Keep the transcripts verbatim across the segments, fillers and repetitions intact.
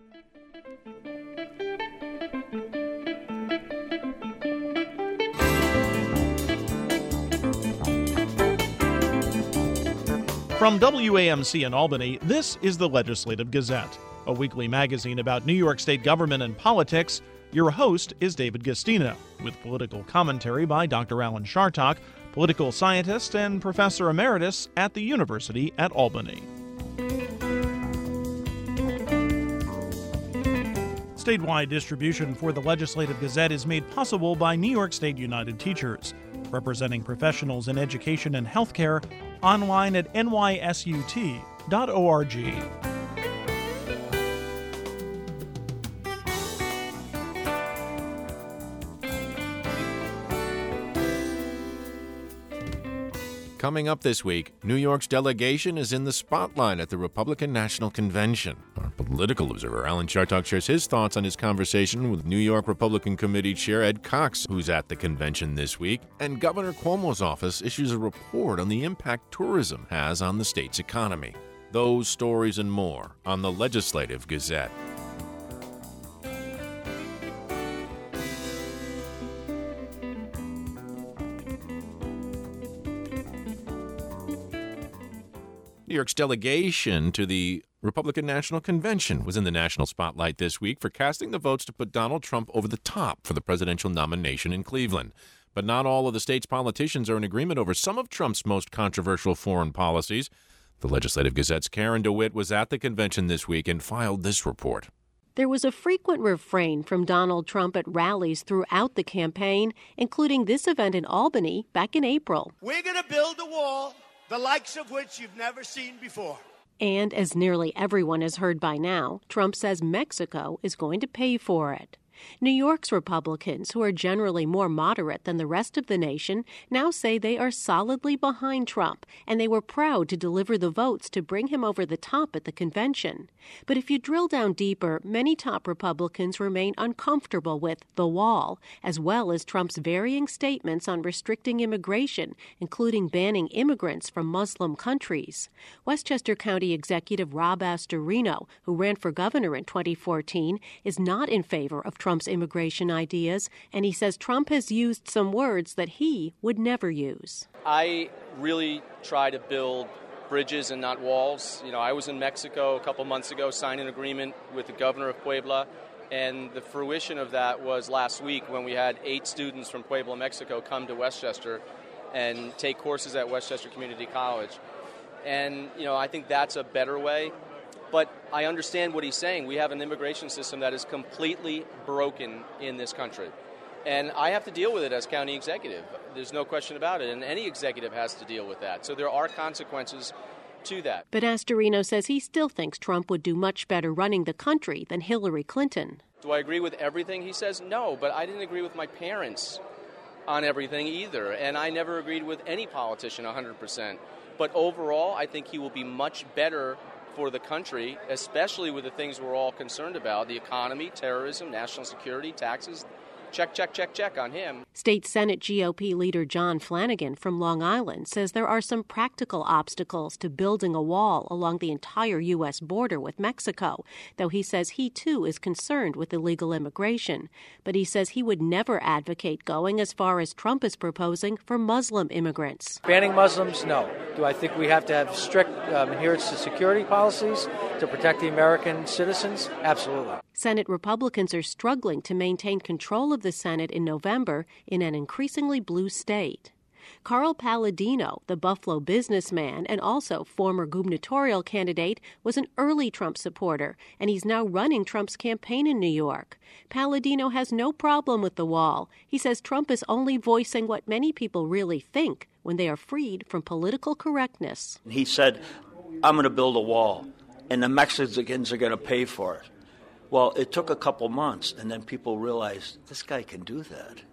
From W A M C in Albany, this is the Legislative Gazette, a weekly magazine about New York State government and politics. Your host is David Gastino, with political commentary by Doctor Alan Chartock, political scientist and professor emeritus at the University at Albany. Statewide distribution for the Legislative Gazette is made possible by New York State United Teachers, representing professionals in education and healthcare, online at N Y S U T dot org. Coming up this week, New York's delegation is in the spotlight at the Republican National Convention. Our political observer, Alan Chartock, shares his thoughts on his conversation with New York Republican Committee Chair Ed Cox, who's at the convention this week. And Governor Cuomo's office issues a report on the impact tourism has on the state's economy. Those stories and more on the Legislative Gazette. New York's delegation to the Republican National Convention was in the national spotlight this week for casting the votes to put Donald Trump over the top for the presidential nomination in Cleveland. But not all of the state's politicians are in agreement over some of Trump's most controversial foreign policies. The Legislative Gazette's Karen DeWitt was at the convention this week and filed this report. There was a frequent refrain from Donald Trump at rallies throughout the campaign, including this event in Albany back in April. We're going to build a wall, the likes of which you've never seen before. And as nearly everyone has heard by now, Trump says Mexico is going to pay for it. New York's Republicans, who are generally more moderate than the rest of the nation, now say they are solidly behind Trump, and they were proud to deliver the votes to bring him over the top at the convention. But if you drill down deeper, many top Republicans remain uncomfortable with the wall, as well as Trump's varying statements on restricting immigration, including banning immigrants from Muslim countries. Westchester County Executive Rob Astorino, who ran for governor in twenty fourteen, is not in favor of Trump's immigration ideas, and he says Trump has used some words that he would never use. I really try to build bridges and not walls. You know, I was in Mexico a couple months ago, signed an agreement with the governor of Puebla, and the fruition of that was last week when we had eight students from Puebla, Mexico come to Westchester and take courses at Westchester Community College. And, you know, I think that's a better way. But I understand what he's saying. We have an immigration system that is completely broken in this country. And I have to deal with it as county executive. There's no question about it. And any executive has to deal with that. So there are consequences to that. But Astorino says he still thinks Trump would do much better running the country than Hillary Clinton. Do I agree with everything he says? No, but I didn't agree with my parents on everything either. And I never agreed with any politician one hundred percent. But overall, I think he will be much better for the country, especially with the things we're all concerned about, the economy, terrorism, national security, taxes. Check, check, check, check on him. State Senate G O P leader John Flanagan from Long Island says there are some practical obstacles to building a wall along the entire U S border with Mexico, though he says he, too, is concerned with illegal immigration. But he says he would never advocate going as far as Trump is proposing for Muslim immigrants. Banning Muslims, no. Do I think we have to have strict um, adherence to security policies to protect the American citizens? Absolutely. Senate Republicans are struggling to maintain control of the Senate in November in an increasingly blue state. Carl Palladino, the Buffalo businessman and also former gubernatorial candidate, was an early Trump supporter, and he's now running Trump's campaign in New York. Palladino has no problem with the wall. He says Trump is only voicing what many people really think when they are freed from political correctness. He said, I'm going to build a wall, and the Mexicans are going to pay for it. Well, it took a couple months, and then people realized this guy can do that.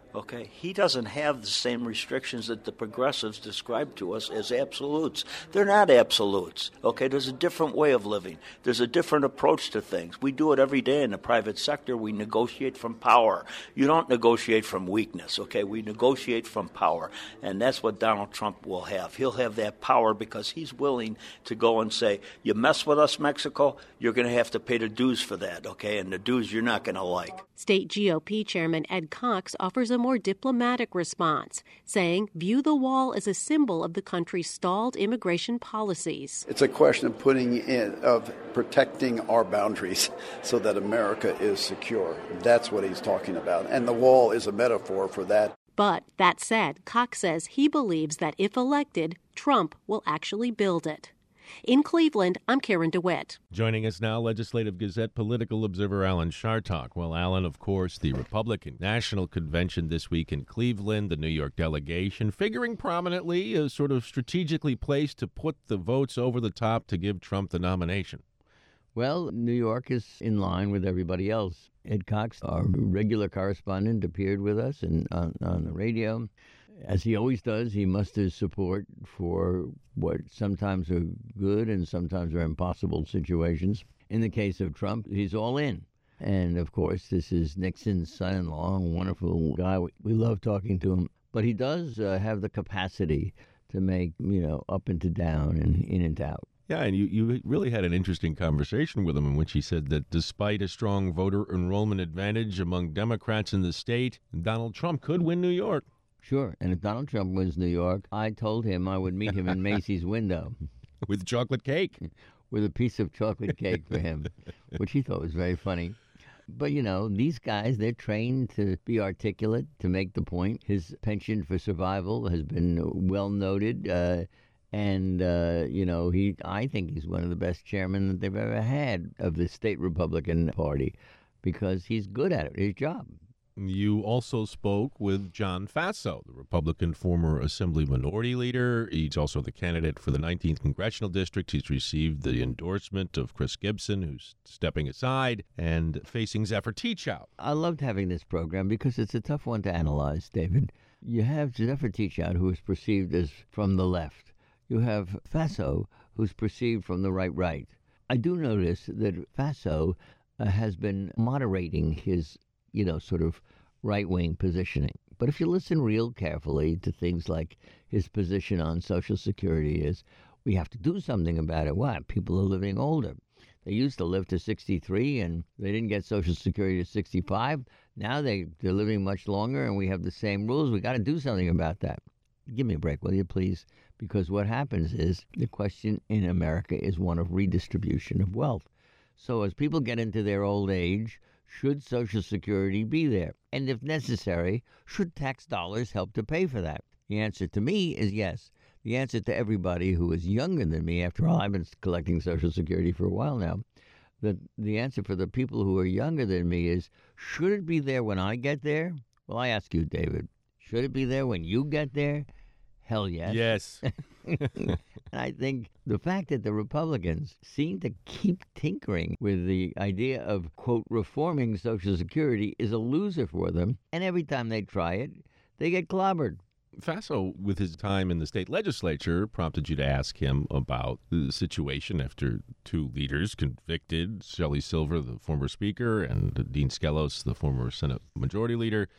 Okay, he doesn't have the same restrictions that the progressives describe to us as absolutes. They're not absolutes. Okay, there's a different way of living. There's a different approach to things. We do it every day in the private sector. We negotiate from power. You don't negotiate from weakness. Okay, we negotiate from power, and that's what Donald Trump will have. He'll have that power because he's willing to go and say, "You mess with us, Mexico, you're going to have to pay the dues for that." Okay, and the dues you're not going to like. State G O P Chairman Ed Cox offers a more diplomatic response, saying, view the wall as a symbol of the country's stalled immigration policies. It's a question of putting in, of protecting our boundaries so that America is secure. That's what he's talking about. And the wall is a metaphor for that. But that said, Cox says he believes that if elected, Trump will actually build it. In Cleveland, I'm Karen DeWitt. Joining us now, Legislative Gazette political observer Alan Chartock. Well, Alan, of course, the Republican National Convention this week in Cleveland, the New York delegation, figuring prominently, uh, sort of strategically placed to put the votes over the top to give Trump the nomination. Well, New York is in line with everybody else. Ed Cox, our regular correspondent, appeared with us and on, on the radio. As he always does, he musters support for what sometimes are good and sometimes are impossible situations. In the case of Trump, he's all in. And, of course, this is Nixon's son-in-law, a wonderful guy. We love talking to him. But he does uh, have the capacity to make, you know, up and to down and in and out. Yeah, and you, you really had an interesting conversation with him in which he said that despite a strong voter enrollment advantage among Democrats in the state, Donald Trump could win New York. Sure, and if Donald Trump wins New York, I told him I would meet him in Macy's window. With chocolate cake. With a piece of chocolate cake for him, which he thought was very funny. But, you know, these guys, they're trained to be articulate, to make the point. His penchant for survival has been well noted. Uh, and, uh, you know, he I think he's one of the best chairmen that they've ever had of the state Republican Party because he's good at it, his job. You also spoke with John Faso, the Republican former Assembly Minority Leader. He's also the candidate for the nineteenth Congressional District. He's received the endorsement of Chris Gibson, who's stepping aside and facing Zephyr Teachout. I loved having this program because it's a tough one to analyze, David. You have Zephyr Teachout, who is perceived as from the left. You have Faso, who's perceived from the right-right. I do notice that Faso uh, has been moderating his you know, sort of right-wing positioning. But if you listen real carefully to things like his position on Social Security is, we have to do something about it. Why? People are living older. They used to live to sixty-three, and they didn't get Social Security to sixty-five. Now they, they're living much longer, and we have the same rules. We got to do something about that. Give me a break, will you, please? Because what happens is the question in America is one of redistribution of wealth. So as people get into their old age, should Social Security be there? And if necessary, should tax dollars help to pay for that? The answer to me is yes. The answer to everybody who is younger than me, after all, I've been collecting Social Security for a while now, the, the answer for the people who are younger than me is, should it be there when I get there? Well, I ask you, David, should it be there when you get there? Hell yes. Yes. And I think the fact that the Republicans seem to keep tinkering with the idea of, quote, reforming Social Security is a loser for them. And every time they try it, they get clobbered. Faso, with his time in the state legislature, prompted you to ask him about the situation after two leaders convicted, Shelley Silver, the former speaker, and Dean Skelos, the former Senate Majority Leader.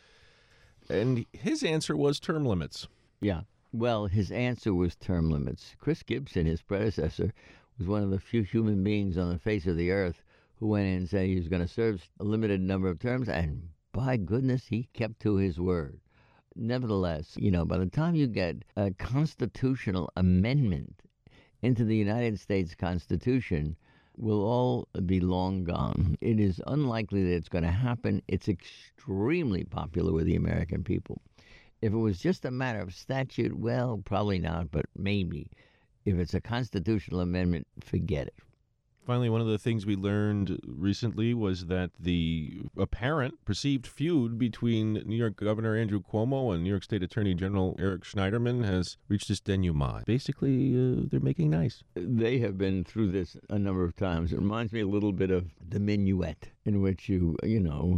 And his answer was term limits. Yeah. Well, his answer was term limits. Chris Gibson, his predecessor, was one of the few human beings on the face of the earth who went in and said he was going to serve a limited number of terms, and by goodness, he kept to his word. Nevertheless, you know, by the time you get a constitutional amendment into the United States Constitution, we'll all be long gone. It is unlikely that it's going to happen. It's extremely popular with the American people. If it was just a matter of statute, well, probably not, but maybe. If it's a constitutional amendment, forget it. Finally, one of the things we learned recently was that the apparent perceived feud between New York Governor Andrew Cuomo and New York State Attorney General Eric Schneiderman has reached its denouement. Basically, uh, they're making nice. They have been through this a number of times. It reminds me a little bit of the minuet, in which you, you know,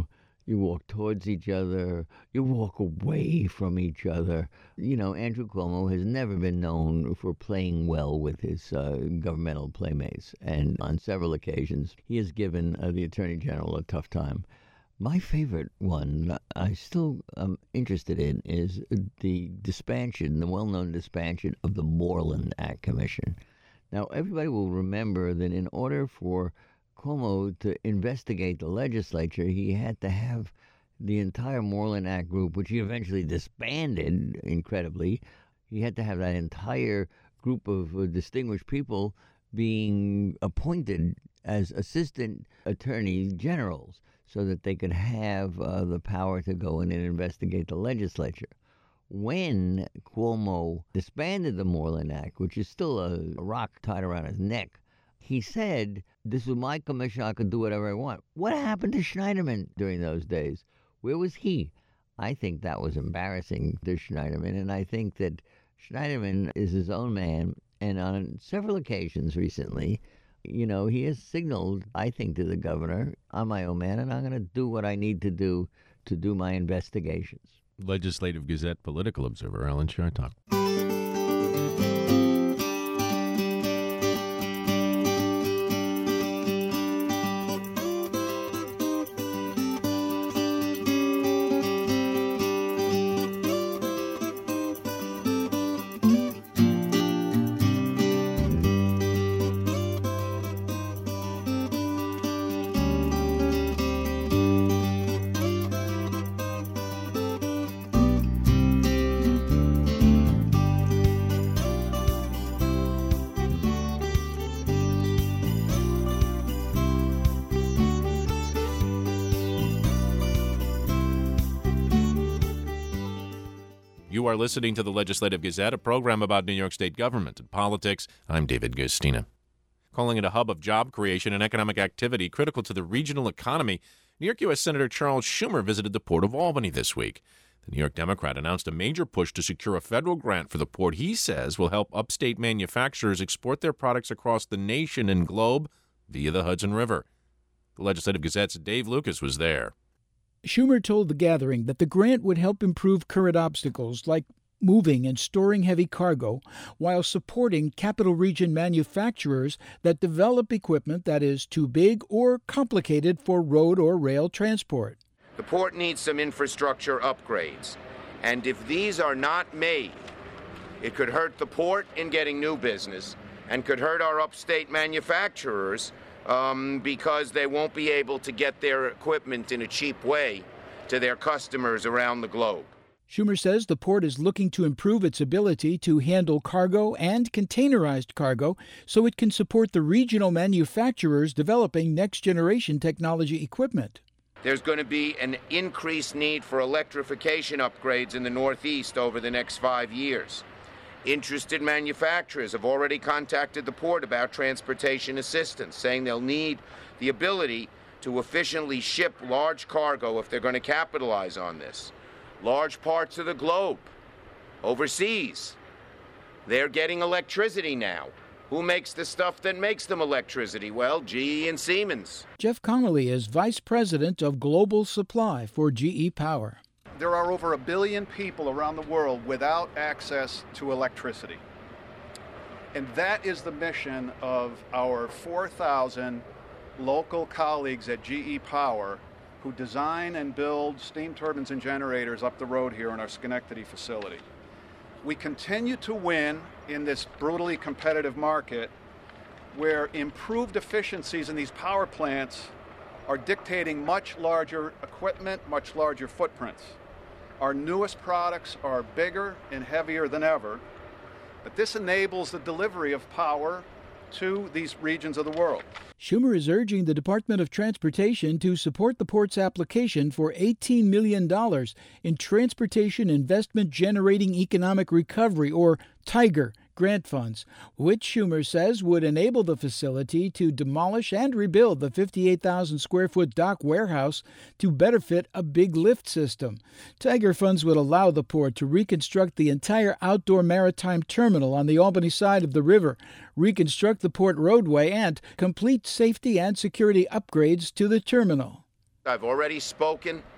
You walk towards each other. You walk away from each other. You know, Andrew Cuomo has never been known for playing well with his uh, governmental playmates. And on several occasions, he has given uh, the Attorney General a tough time. My favorite one I still am interested in is the disbandment, the well-known disbandment of the Moreland Act Commission. Now, everybody will remember that in order for Cuomo to investigate the legislature, he had to have the entire Moreland Act group, which he eventually disbanded, incredibly. He had to have that entire group of uh, distinguished people being appointed as assistant attorney generals so that they could have uh, the power to go in and investigate the legislature. When Cuomo disbanded the Moreland Act, which is still a, a rock tied around his neck, he said, this was my commission, I could do whatever I want. What happened to Schneiderman during those days? Where was he? I think that was embarrassing to Schneiderman, and I think that Schneiderman is his own man, and on several occasions recently, you know, he has signaled, I think, to the governor, I'm my own man, and I'm going to do what I need to do to do my investigations. Legislative Gazette political observer Alan Chartock. You are listening to the Legislative Gazette, a program about New York State government and politics. I'm David Gustina. Calling it a hub of job creation and economic activity critical to the regional economy, New York U S Senator Charles Schumer visited the Port of Albany this week. The New York Democrat announced a major push to secure a federal grant for the port he says will help upstate manufacturers export their products across the nation and globe via the Hudson River. The Legislative Gazette's Dave Lucas was there. Schumer told the gathering that the grant would help improve current obstacles like moving and storing heavy cargo while supporting capital region manufacturers that develop equipment that is too big or complicated for road or rail transport. The port needs some infrastructure upgrades, and if these are not made, it could hurt the port in getting new business and could hurt our upstate manufacturers Um, because they won't be able to get their equipment in a cheap way to their customers around the globe. Schumer says the port is looking to improve its ability to handle cargo and containerized cargo so it can support the regional manufacturers developing next-generation technology equipment. There's going to be an increased need for electrification upgrades in the Northeast over the next five years. Interested manufacturers have already contacted the port about transportation assistance, saying they'll need the ability to efficiently ship large cargo if they're going to capitalize on this. Large parts of the globe, overseas, they're getting electricity now. Who makes the stuff that makes them electricity? Well, G E and Siemens. Jeff Connolly is Vice President of Global Supply for G E Power. There are over a billion people around the world without access to electricity. And that is the mission of our four thousand local colleagues at G E Power who design and build steam turbines and generators up the road here in our Schenectady facility. We continue to win in this brutally competitive market where improved efficiencies in these power plants are dictating much larger equipment, much larger footprints. Our newest products are bigger and heavier than ever, but this enables the delivery of power to these regions of the world. Schumer is urging the Department of Transportation to support the port's application for eighteen million dollars in Transportation Investment Generating Economic Recovery, or TIGER, grant funds, which Schumer says would enable the facility to demolish and rebuild the fifty-eight thousand square foot dock warehouse to better fit a big lift system. TIGER funds would allow the port to reconstruct the entire outdoor maritime terminal on the Albany side of the river, reconstruct the port roadway, and complete safety and security upgrades to the terminal. I've already spoken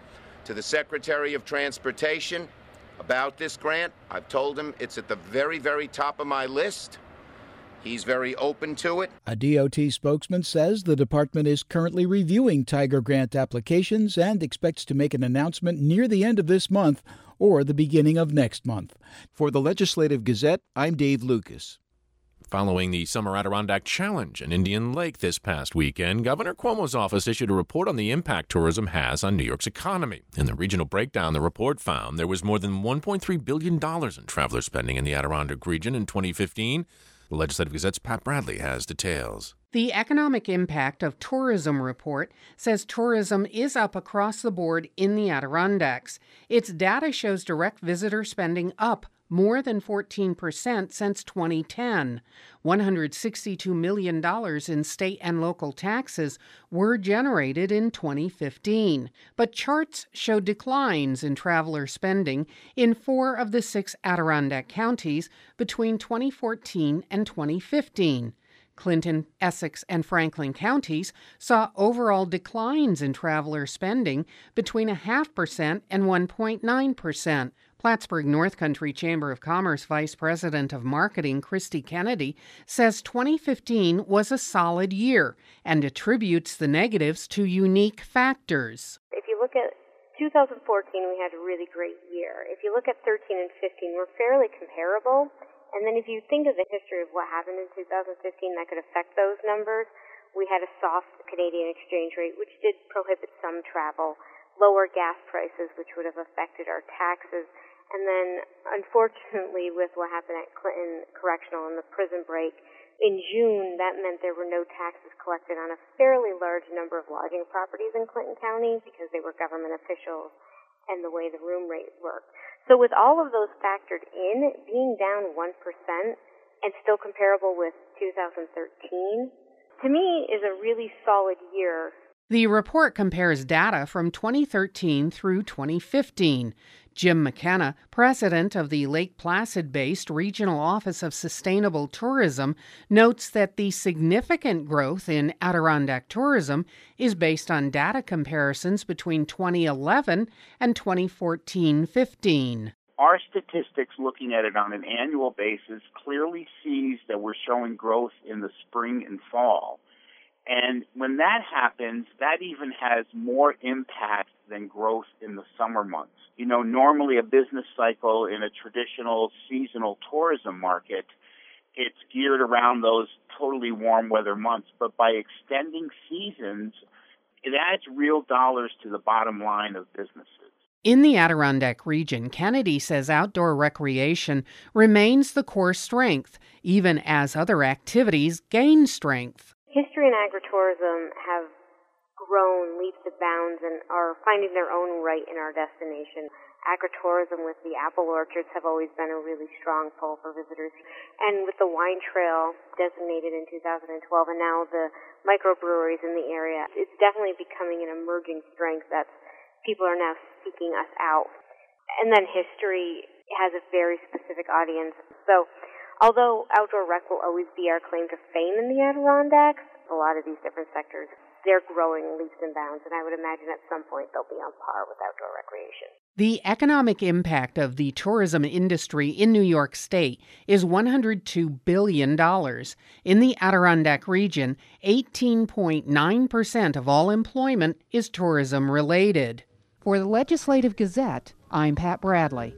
To the Secretary of Transportation about this grant, I've told him it's at the very, very top of my list. He's very open to it. A D O T spokesman says the department is currently reviewing Tiger grant applications and expects to make an announcement near the end of this month or the beginning of next month. For the Legislative Gazette, I'm Dave Lucas. Following the Summer Adirondack Challenge in Indian Lake this past weekend, Governor Cuomo's office issued a report on the impact tourism has on New York's economy. In the regional breakdown, the report found there was more than one point three billion dollars in traveler spending in the Adirondack region in twenty fifteen. The Legislative Gazette's Pat Bradley has details. The Economic Impact of Tourism report says tourism is up across the board in the Adirondacks. Its data shows direct visitor spending up more than fourteen percent since twenty ten. one hundred sixty-two million dollars in state and local taxes were generated in twenty fifteen. But charts show declines in traveler spending in four of the six Adirondack counties between twenty fourteen and twenty fifteen. Clinton, Essex, and Franklin counties saw overall declines in traveler spending between a half percent and one point nine percent. Plattsburgh North Country Chamber of Commerce Vice President of Marketing Christy Kennedy says twenty fifteen was a solid year and attributes the negatives to unique factors. If you look at two thousand fourteen, we had a really great year. If you look at thirteen and fifteen, we're fairly comparable. And then if you think of the history of what happened in two thousand fifteen that could affect those numbers, we had a soft Canadian exchange rate, which did prohibit some travel, lower gas prices, which would have affected our taxes. And then, unfortunately, with what happened at Clinton Correctional and the prison break, in June, that meant there were no taxes collected on a fairly large number of lodging properties in Clinton County because they were government officials and the way the room rate worked. So with all of those factored in, being down one percent and still comparable with two thousand thirteen, to me is a really solid year. The report compares data from twenty thirteen through twenty fifteen. Jim McKenna, president of the Lake Placid-based Regional Office of Sustainable Tourism, notes that the significant growth in Adirondack tourism is based on data comparisons between twenty eleven and twenty fourteen fifteen. Our statistics, looking at it on an annual basis, clearly sees that we're showing growth in the spring and fall. And when that happens, that even has more impact than growth in the summer months. You know, normally a business cycle in a traditional seasonal tourism market, it's geared around those totally warm weather months. But by extending seasons, it adds real dollars to the bottom line of businesses. In the Adirondack region, Kennedy says outdoor recreation remains the core strength, even as other activities gain strength. History and agritourism have grown leaps and bounds and are finding their own right in our destination. Agritourism with the apple orchards have always been a really strong pull for visitors. And with the wine trail designated in two thousand twelve and now the microbreweries in the area, it's definitely becoming an emerging strength that people are now seeking us out. And then history has a very specific audience. So although outdoor rec will always be our claim to fame in the Adirondacks, a lot of these different sectors, they're growing leaps and bounds, and I would imagine at some point they'll be on par with outdoor recreation. The economic impact of the tourism industry in New York State is one hundred two billion dollars. In the Adirondack region, eighteen point nine percent of all employment is tourism-related. For the Legislative Gazette, I'm Pat Bradley.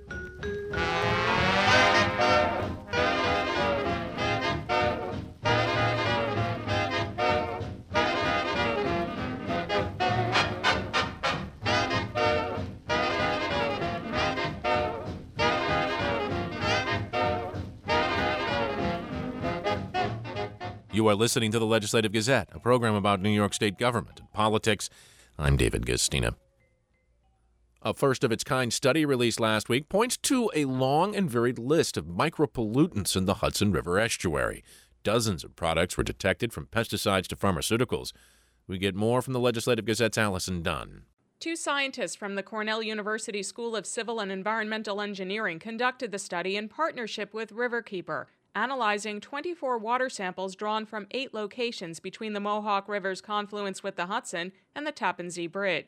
You are listening to the Legislative Gazette, a program about New York State government and politics. I'm David Gastina. A first-of-its-kind study released last week points to a long and varied list of micropollutants in the Hudson River estuary. Dozens of products were detected, from pesticides to pharmaceuticals. We get more from the Legislative Gazette's Allison Dunn. Two scientists from the Cornell University School of Civil and Environmental Engineering conducted the study in partnership with Riverkeeper, analyzing twenty-four water samples drawn from eight locations between the Mohawk River's confluence with the Hudson and the Tappan Zee Bridge.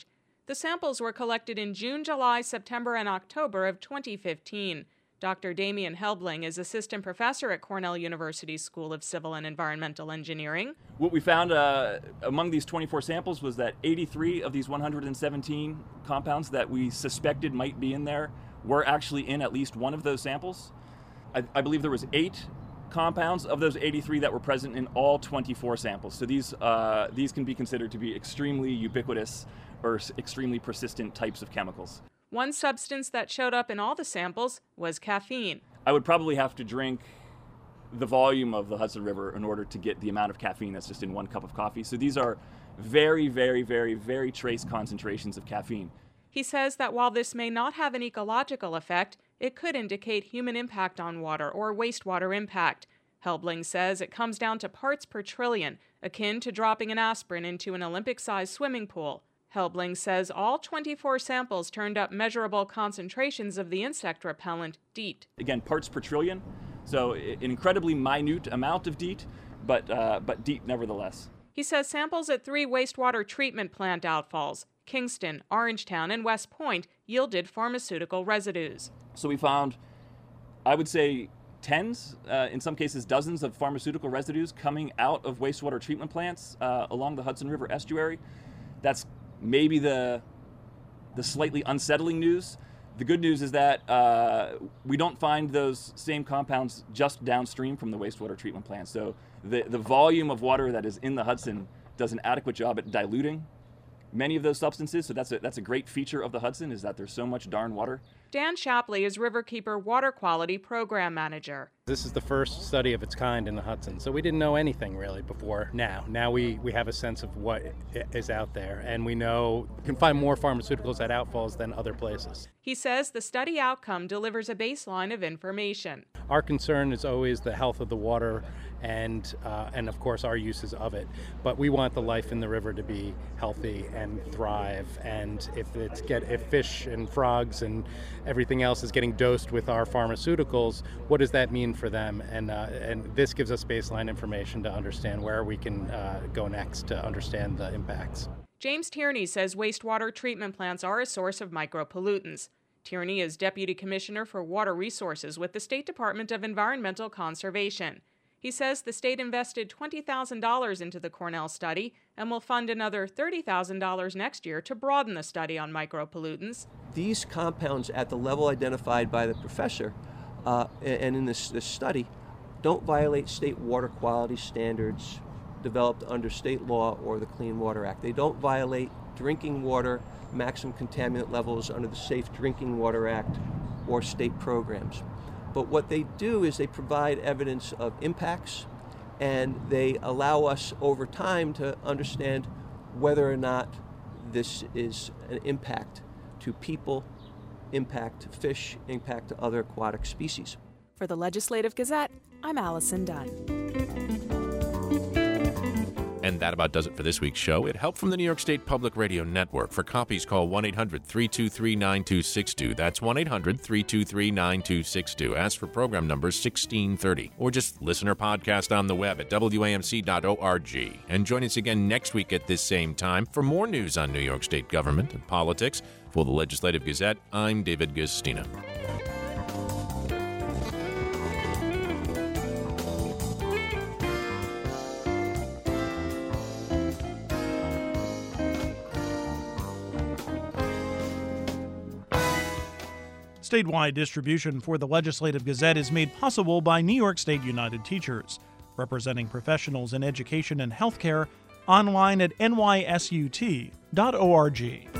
The samples were collected in June, July, September, and October of twenty fifteen. Doctor Damian Helbling is assistant professor at Cornell University's School of Civil and Environmental Engineering. What we found uh, among these twenty-four samples was that eighty-three of these one hundred seventeen compounds that we suspected might be in there were actually in at least one of those samples. I, I believe there was eight compounds of those eighty-three that were present in all twenty-four samples. So these uh, these can be considered to be extremely ubiquitous or extremely persistent types of chemicals. One substance that showed up in all the samples was caffeine. I would probably have to drink the volume of the Hudson River in order to get the amount of caffeine that's just in one cup of coffee. So these are very, very, very, very trace concentrations of caffeine. He says that while this may not have an ecological effect, it could indicate human impact on water or wastewater impact. Helbling says it comes down to parts per trillion, akin to dropping an aspirin into an Olympic-sized swimming pool. Helbling says all twenty-four samples turned up measurable concentrations of the insect repellent DEET. Again, parts per trillion, so an incredibly minute amount of DEET, but, uh, but DEET nevertheless. He says samples at three wastewater treatment plant outfalls, Kingston, Orangetown, and West Point, yielded pharmaceutical residues. So we found, I would say, tens, uh, in some cases dozens of pharmaceutical residues coming out of wastewater treatment plants uh, along the Hudson River estuary. That's maybe the the slightly unsettling news. The good news is that uh, we don't find those same compounds just downstream from the wastewater treatment plant. So the, the volume of water that is in the Hudson does an adequate job at diluting many of those substances. So that's a, that's a great feature of the Hudson, is that there's so much darn water. Dan Shapley is Riverkeeper Water Quality Program Manager. This is the first study of its kind in the Hudson, so we didn't know anything really before now. Now we, we have a sense of what is out there, and we know we can find more pharmaceuticals at outfalls than other places. He says the study outcome delivers a baseline of information. Our concern is always the health of the water and, uh, and of course, our uses of it. But we want the life in the river to be healthy and thrive, and if, it's get, if fish and frogs and everything else is getting dosed with our pharmaceuticals, what does that mean for them? And uh, and this gives us baseline information to understand where we can uh, go next to understand the impacts. James Tierney says wastewater treatment plants are a source of micropollutants. Tierney is Deputy Commissioner for Water Resources with the State Department of Environmental Conservation. He says the state invested twenty thousand dollars into the Cornell study and will fund another thirty thousand dollars next year to broaden the study on micropollutants. These compounds at the level identified by the professor uh, and in this, this study don't violate state water quality standards developed under state law or the Clean Water Act. They don't violate drinking water maximum contaminant levels under the Safe Drinking Water Act or state programs. But what they do is they provide evidence of impacts, and they allow us over time to understand whether or not this is an impact to people, impact to fish, impact to other aquatic species. For the Legislative Gazette, I'm Allison Dunn. And that about does it for this week's show. It helped from the New York State Public Radio Network. For copies, call one eight hundred three two three nine two six two. That's one eight hundred three two three nine two six two. Ask for program number sixteen thirty. Or just listen or podcast on the web at W A M C dot org. And join us again next week at this same time for more news on New York State government and politics. For the Legislative Gazette, I'm David Gastina. Statewide distribution for the Legislative Gazette is made possible by New York State United Teachers, representing professionals in education and healthcare, online at N Y S U T dot org.